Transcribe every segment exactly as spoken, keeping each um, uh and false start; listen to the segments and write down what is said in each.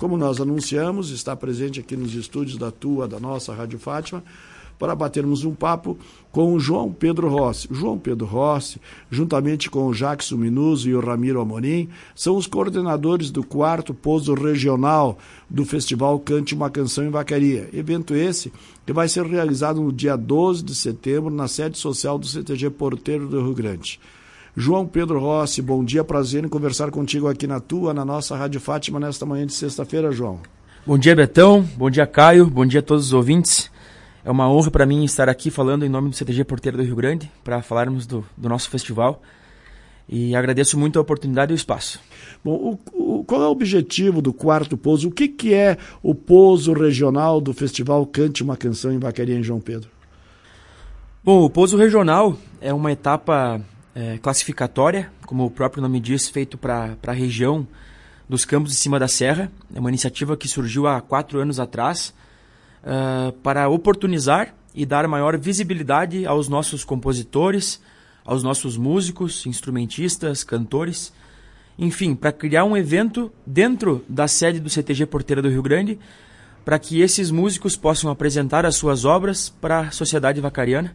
como nós anunciamos, está presente aqui nos estúdios da tua, da nossa Rádio Fátima, para batermos um papo com o João Pedro Rossi. O João Pedro Rossi, juntamente com o Jackson Minuso e o Ramiro Amorim, são os coordenadores do quarto pouso regional do Festival Cante uma Canção em Vacaria. Evento esse que vai ser realizado no dia doze de setembro na sede social do C T G Porteiro do Rio Grande. João Pedro Rossi, bom dia, prazer em conversar contigo aqui na tua, na nossa Rádio Fátima, nesta manhã de sexta-feira, João. Bom dia, Betão, bom dia, Caio, bom dia a todos os ouvintes. É uma honra para mim estar aqui falando em nome do C T G Porteiro do Rio Grande, para falarmos do, do nosso festival. E agradeço muito a oportunidade e o espaço. Bom, o, o, qual é o objetivo do quarto pouso? O que, que é o pouso regional do Festival Cante uma Canção em Vacaria, em João Pedro? Bom, o pouso regional é uma etapa é, classificatória, como o próprio nome diz, feito para a região dos Campos de Cima da Serra. É uma iniciativa que surgiu há quatro anos atrás, Uh, para oportunizar e dar maior visibilidade aos nossos compositores, aos nossos músicos, instrumentistas, cantores, enfim, para criar um evento dentro da sede do C T G Porteira do Rio Grande, para que esses músicos possam apresentar as suas obras para a sociedade vacariana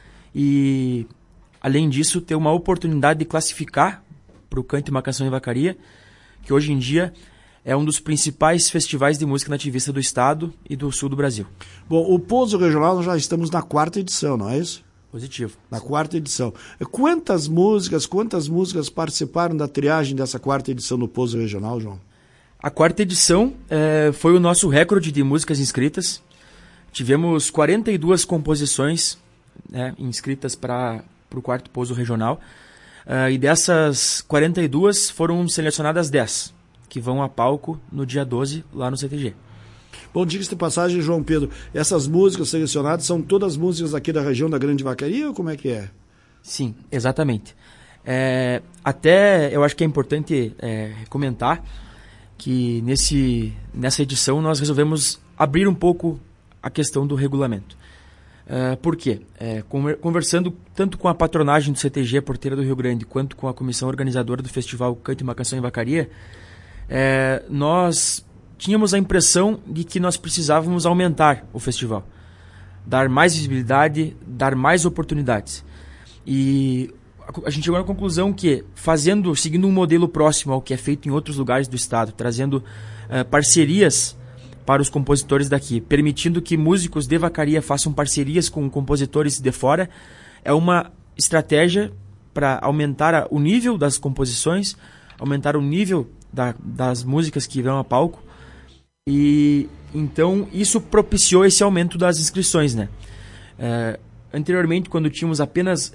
e, além disso, ter uma oportunidade de classificar para o Cante uma Canção em Vacaria, que hoje em dia é um dos principais festivais de música nativista do estado e do sul do Brasil. Bom, o pouso regional nós já estamos na quarta edição, não é isso? Positivo. Na quarta edição. Quantas músicas, quantas músicas participaram da triagem dessa quarta edição do pouso regional, João? A quarta edição é, foi o nosso recorde de músicas inscritas. Tivemos quarenta e duas composições, né, inscritas para o quarto pouso regional. Uh, e dessas quarenta e duas foram selecionadas dez. Que vão a palco no dia doze, lá no C T G. Bom, diga-se de passagem, João Pedro, essas músicas selecionadas são todas músicas aqui da região da Grande Vacaria ou como é que é? Sim, exatamente. É, até eu acho que é importante é, comentar que nesse, nessa edição nós resolvemos abrir um pouco a questão do regulamento. Uh, por quê? É, conversando tanto com a patronagem do C T G Porteira do Rio Grande quanto com a comissão organizadora do festival Cante uma Canção em Vacaria, É, nós tínhamos a impressão de que nós precisávamos aumentar o festival, dar mais visibilidade, dar mais oportunidades. E a, a gente chegou à conclusão que, fazendo, seguindo um modelo próximo ao que é feito em outros lugares do estado, trazendo uh, parcerias para os compositores daqui, permitindo que músicos de Vacaria façam parcerias com compositores de fora, é uma estratégia para aumentar a, o nível das composições, aumentar o nível Da, das músicas que vão a palco, e então isso propiciou esse aumento das inscrições, né? É, anteriormente, quando tínhamos apenas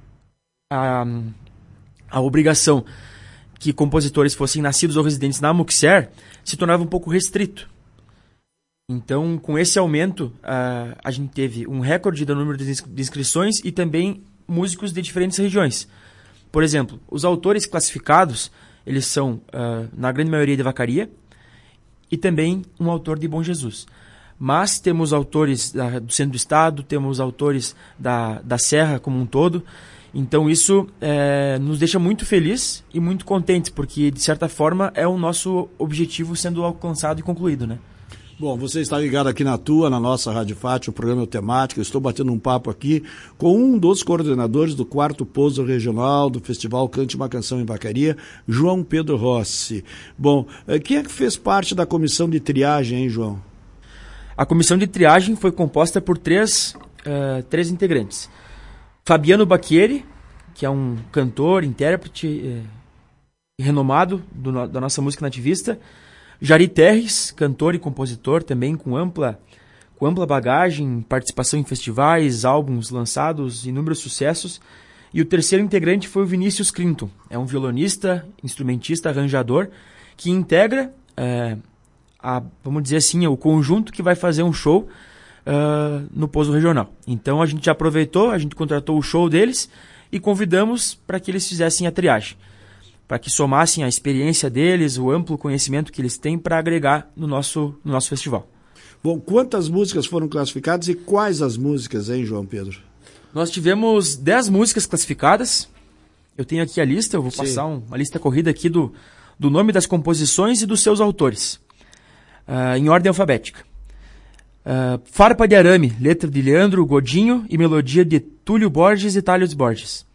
a, a obrigação que compositores fossem nascidos ou residentes na Muxer, se tornava um pouco restrito. Então, com esse aumento, a, a gente teve um recorde do número de inscrições e também músicos de diferentes regiões. Por exemplo, os autores classificados, eles são, uh, na grande maioria, de Vacaria e também um autor de Bom Jesus. Mas temos autores da, do centro do estado, temos autores da, da Serra como um todo. Então isso é, nos deixa muito felizes e muito contentes, porque, de certa forma, é o nosso objetivo sendo alcançado e concluído, né? Bom, você está ligado aqui na tua, na nossa Rádio Fátima, o programa temático. Eu estou batendo um papo aqui com um dos coordenadores do quarto pouso regional do Festival Cante uma Canção em Vacaria, João Pedro Rossi. Bom, quem é que fez parte da comissão de triagem, hein, João? A comissão de triagem foi composta por três, uh, três integrantes. Fabiano Bacchieri, que é um cantor, intérprete eh, renomado do, da nossa música nativista. Jari Terres, cantor e compositor também com ampla, com ampla bagagem, participação em festivais, álbuns lançados, inúmeros sucessos. E o terceiro integrante foi o Vinícius Clinton, é um violonista, instrumentista, arranjador, que integra, é, a, vamos dizer assim, o conjunto que vai fazer um show uh, no pouso regional. Então a gente aproveitou, a gente contratou o show deles e convidamos para que eles fizessem a triagem, para que somassem a experiência deles, o amplo conhecimento que eles têm para agregar no nosso, no nosso festival. Bom, quantas músicas foram classificadas e quais as músicas, hein, João Pedro? Nós tivemos dez músicas classificadas. Eu tenho aqui a lista, eu vou Sim. passar um, uma lista corrida aqui do, do nome das composições e dos seus autores. uh, em ordem alfabética. Uh, Farpa de Arame, letra de Leandro Godinho e melodia de Túlio Borges e Thales Borges.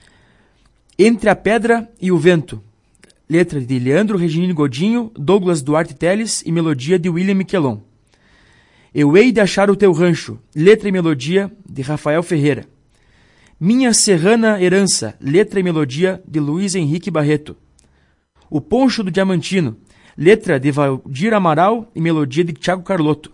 Entre a Pedra e o Vento, letra de Leandro Reginino Godinho, Douglas Duarte Teles e melodia de William Miquelon. Eu hei de achar o teu rancho, letra e melodia de Rafael Ferreira. Minha Serrana Herança, letra e melodia de Luiz Henrique Barreto. O Poncho do Diamantino, letra de Valdir Amaral e melodia de Thiago Carlotto.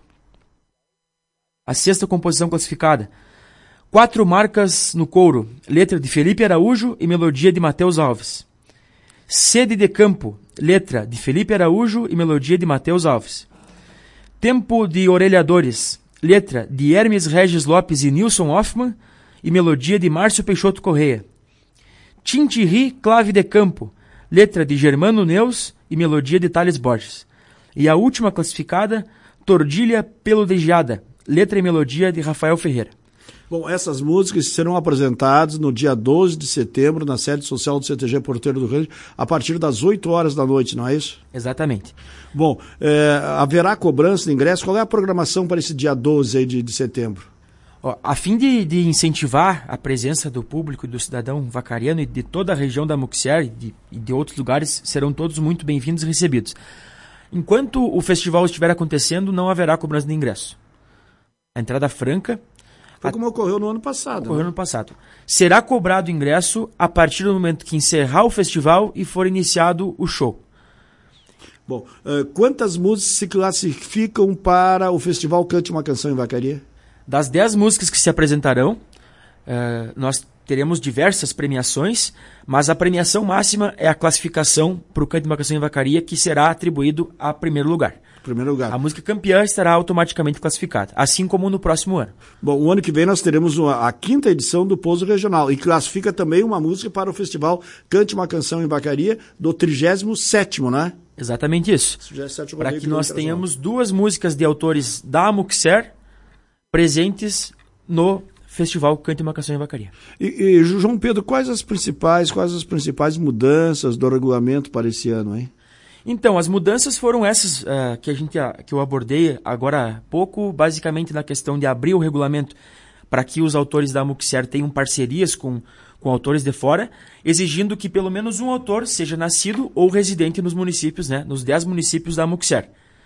A sexta composição classificada. Quatro Marcas no Couro, letra de Felipe Araújo e melodia de Matheus Alves. Sede de Campo, letra de Felipe Araújo e melodia de Matheus Alves. Tempo de Orelhadores, letra de Hermes Regis Lopes e Nilson Hoffman e melodia de Márcio Peixoto Correia. Tintirri Clave de Campo, letra de Germano Neus e melodia de Thales Borges. E a última classificada, Tordilha Peludejada, letra e melodia de Rafael Ferreira. Bom, essas músicas serão apresentadas no dia doze de setembro, na sede social do C T G Porteiro do Rancho, a partir das oito horas da noite, não é isso? Exatamente. Bom, é, haverá cobrança de ingresso? Qual é a programação para esse dia doze aí de, de setembro? Ó, a fim de, de incentivar a presença do público e do cidadão vacariano e de toda a região da Muxiar e de, e de outros lugares, serão todos muito bem-vindos e recebidos. Enquanto o festival estiver acontecendo, não haverá cobrança de ingresso. A entrada franca... Foi como ocorreu no ano passado. Ocorreu né? no ano passado. Será cobrado ingresso a partir do momento que encerrar o festival e for iniciado o show. Bom, uh, quantas músicas se classificam para o festival Cante uma Canção em Vacaria? Das dez músicas que se apresentarão, uh, nós teremos diversas premiações, mas a premiação máxima é a classificação para o Cante uma Canção em Vacaria, que será atribuído a primeiro lugar. Primeiro lugar. A música campeã estará automaticamente classificada, assim como no próximo ano. Bom, o ano que vem nós teremos uma, a quinta edição do Pouso Regional e classifica também uma música para o festival Cante uma Canção em Vacaria do trigésimo sétimo, né? Exatamente isso. Para que nós tenhamos duas músicas de autores da Amuxer presentes no festival Cante uma Canção em Vacaria. E, e João Pedro, quais as principais, quais as principais mudanças do regulamento para esse ano, hein? Então, as mudanças foram essas uh, que, a gente, uh, que eu abordei agora há pouco, basicamente na questão de abrir o regulamento para que os autores da Amuxer tenham parcerias com, com autores de fora, exigindo que pelo menos um autor seja nascido ou residente nos municípios, né, nos dez municípios da Amuxer.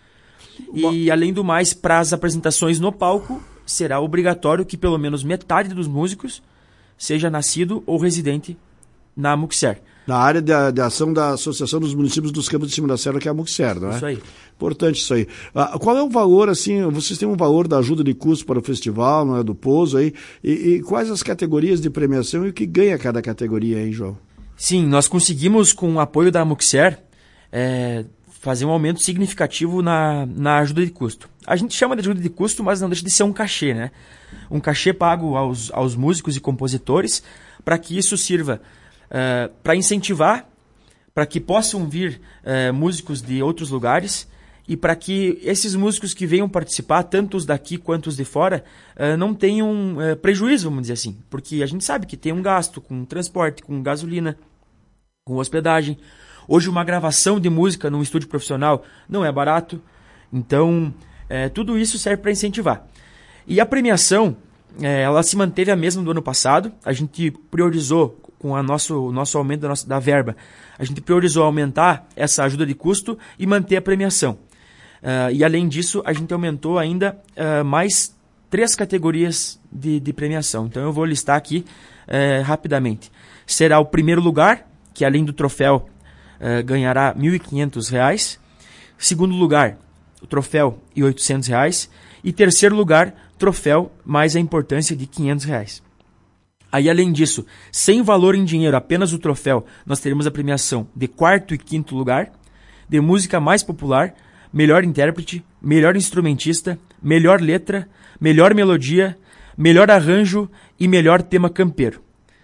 E, além do mais, para as apresentações no palco, será obrigatório que pelo menos metade dos músicos seja nascido ou residente na Amuxer. Na área de, de ação da Associação dos Municípios dos Campos de Cima da Serra, que é a Amuxer, não é? Isso aí. Importante isso aí. Ah, qual é o valor, assim, vocês têm um valor da ajuda de custo para o festival, não é, do Pouso aí, e, e quais as categorias de premiação e o que ganha cada categoria, hein, João? Sim, nós conseguimos, com o apoio da Amuxer, é, fazer um aumento significativo na, na ajuda de custo. A gente chama de ajuda de custo, mas não deixa de ser um cachê, né? Um cachê pago aos, aos músicos e compositores para que isso sirva Uh, para incentivar, para que possam vir uh, músicos de outros lugares e para que esses músicos que venham participar, tanto os daqui quanto os de fora, uh, não tenham uh, prejuízo, vamos dizer assim. Porque a gente sabe que tem um gasto com transporte, com gasolina, com hospedagem. Hoje uma gravação de música num estúdio profissional não é barato. Então, uh, tudo isso serve para incentivar. E a premiação, uh, ela se manteve a mesma do ano passado. A gente priorizou com o nosso, nosso aumento da, nossa, da verba, a gente priorizou aumentar essa ajuda de custo e manter a premiação. Uh, e além disso, a gente aumentou ainda uh, mais três categorias de, de premiação. Então eu vou listar aqui uh, rapidamente. Será o primeiro lugar, que além do troféu uh, ganhará mil e quinhentos reais. Segundo lugar, o troféu e oitocentos reais. E terceiro lugar, troféu mais a importância de quinhentos reais. Aí, além disso, sem valor em dinheiro, apenas o troféu, nós teremos a premiação de quarto e quinto lugar, de música mais popular, melhor intérprete, melhor instrumentista, melhor letra, melhor melodia, melhor arranjo e melhor tema campeiro.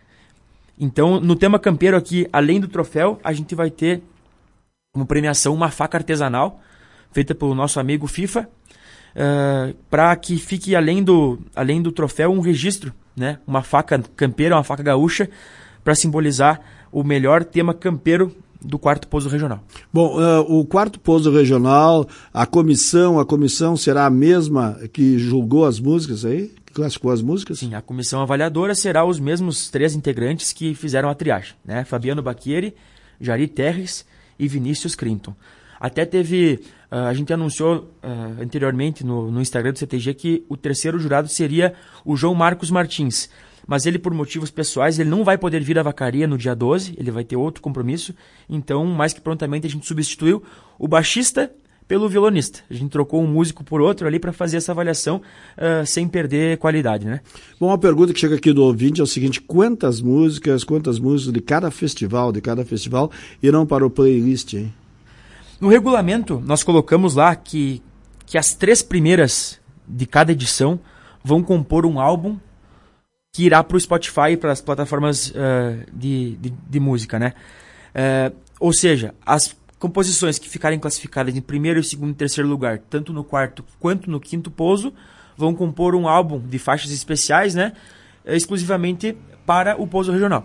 Então, no tema campeiro aqui, além do troféu, a gente vai ter como premiação uma faca artesanal, feita pelo nosso amigo FIFA, uh, para que fique, além do, além do troféu, um registro, né? Uma faca campeira, uma faca gaúcha, para simbolizar o melhor tema campeiro do quarto Pouso Regional. Bom, uh, o quarto Pouso Regional, a comissão, a comissão será a mesma que julgou as músicas aí? Que classificou as músicas? Sim, a comissão avaliadora será os mesmos três integrantes que fizeram a triagem, né? Fabiano Bacchieri, Jari Terres e Vinícius Crinton. Até teve, uh, a gente anunciou uh, anteriormente no, no Instagram do C T G que o terceiro jurado seria o João Marcos Martins, mas ele, por motivos pessoais, ele não vai poder vir à Vacaria no dia doze, ele vai ter outro compromisso, então, mais que prontamente, a gente substituiu o baixista pelo violonista. A gente trocou um músico por outro ali para fazer essa avaliação uh, sem perder qualidade, né? Bom, uma pergunta que chega aqui do ouvinte é o seguinte: quantas músicas, quantas músicas de cada festival, de cada festival, irão para o playlist, hein? No regulamento, nós colocamos lá que, que as três primeiras de cada edição vão compor um álbum que irá para o Spotify e para as plataformas uh, de, de, de música, né? Uh, ou seja, as composições que ficarem classificadas em primeiro, segundo e terceiro lugar, tanto no quarto quanto no quinto pouso, vão compor um álbum de faixas especiais, né? Exclusivamente para o pouso regional.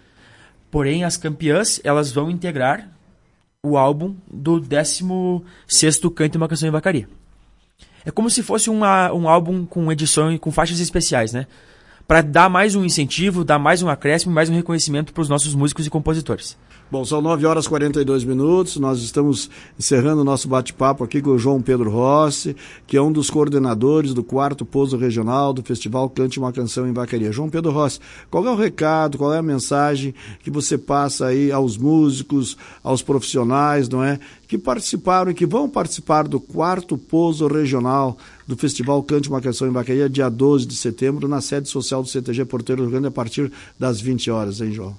Porém, as campeãs, elas vão integrar o álbum do décimo sexto Cante uma Canção em Vacaria. É como se fosse uma, um álbum com edição e com faixas especiais, né? Para dar mais um incentivo, dar mais um acréscimo, mais um reconhecimento para os nossos músicos e compositores. Bom, são nove horas e quarenta e dois minutos, nós estamos encerrando o nosso bate-papo aqui com o João Pedro Rossi, que é um dos coordenadores do quarto Pouso Regional do Festival Cante uma Canção em Vacaria. João Pedro Rossi, qual é o recado, qual é a mensagem que você passa aí aos músicos, aos profissionais, não é, que participaram e que vão participar do quarto Pouso Regional do Festival Cante uma Canção em Vacaria, dia doze de setembro, na sede social do C T G Porteiro do Rio Grande, a partir das vinte horas, hein, João?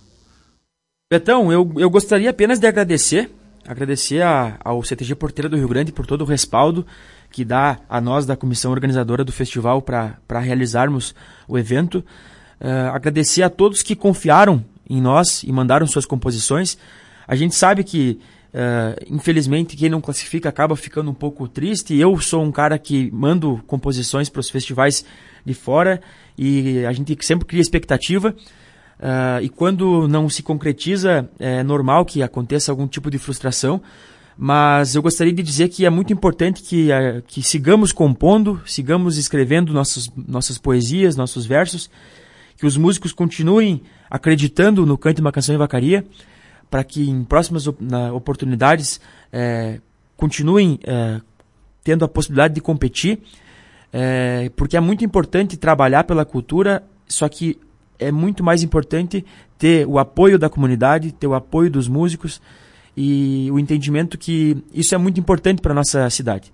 Betão, eu, eu gostaria apenas de agradecer, agradecer a, ao C T G Porteiro do Rio Grande por todo o respaldo que dá a nós da comissão organizadora do festival para realizarmos o evento. Uh, agradecer a todos que confiaram em nós e mandaram suas composições. A gente sabe que, uh, infelizmente, quem não classifica acaba ficando um pouco triste. Eu sou um cara que mando composições para os festivais de fora e a gente sempre cria expectativa. Uh, e quando não se concretiza, é normal que aconteça algum tipo de frustração, mas eu gostaria de dizer que é muito importante que, uh, que sigamos compondo, sigamos escrevendo nossos, nossas poesias, nossos versos, que os músicos continuem acreditando no Cante uma Canção em Vacaria, para que em próximas op- na, oportunidades é, continuem é, tendo a possibilidade de competir, é, porque é muito importante trabalhar pela cultura, só que é muito mais importante ter o apoio da comunidade, ter o apoio dos músicos e o entendimento que isso é muito importante para a nossa cidade.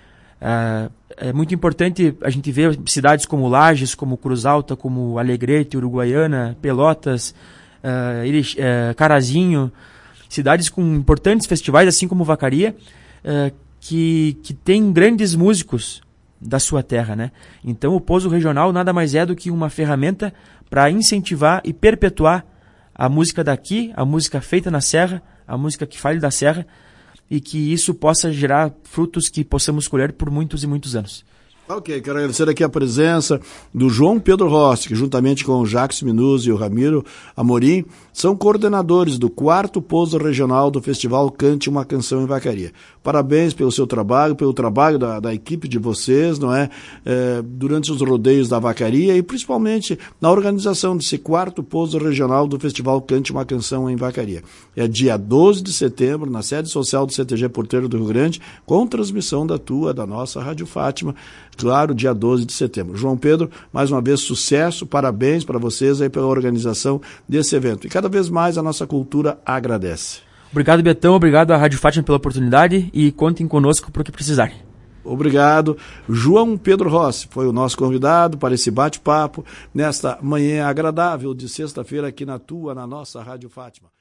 Uh, é muito importante a gente ver cidades como Lages, como Cruz Alta, como Alegrete, Uruguaiana, Pelotas, uh, Irish, uh, Carazinho, cidades com importantes festivais, assim como Vacaria, uh, que, que tem grandes músicos da sua terra, né? Então o Pouso Regional nada mais é do que uma ferramenta para incentivar e perpetuar a música daqui, a música feita na Serra, a música que fale da Serra, e que isso possa gerar frutos que possamos colher por muitos e muitos anos. Ok, quero agradecer aqui a presença do João Pedro Rossi, que juntamente com o Jacques Minuzzi e o Ramiro Amorim, são coordenadores do quarto Pouso Regional do Festival Cante uma Canção em Vacaria. Parabéns pelo seu trabalho, pelo trabalho da, da equipe de vocês, não é? é? Durante os rodeios da Vacaria e principalmente na organização desse quarto Pouso Regional do Festival Cante uma Canção em Vacaria. É dia doze de setembro, na sede social do C T G Porteiro do Rio Grande, com transmissão da tua, da nossa Rádio Fátima, claro, dia doze de setembro. João Pedro, mais uma vez, sucesso, parabéns para vocês aí pela organização desse evento. E cada vez mais a nossa cultura agradece. Obrigado, Betão, obrigado à Rádio Fátima pela oportunidade e contem conosco para o que precisarem. Obrigado. João Pedro Rossi foi o nosso convidado para esse bate-papo nesta manhã agradável de sexta-feira aqui na tua, na nossa Rádio Fátima.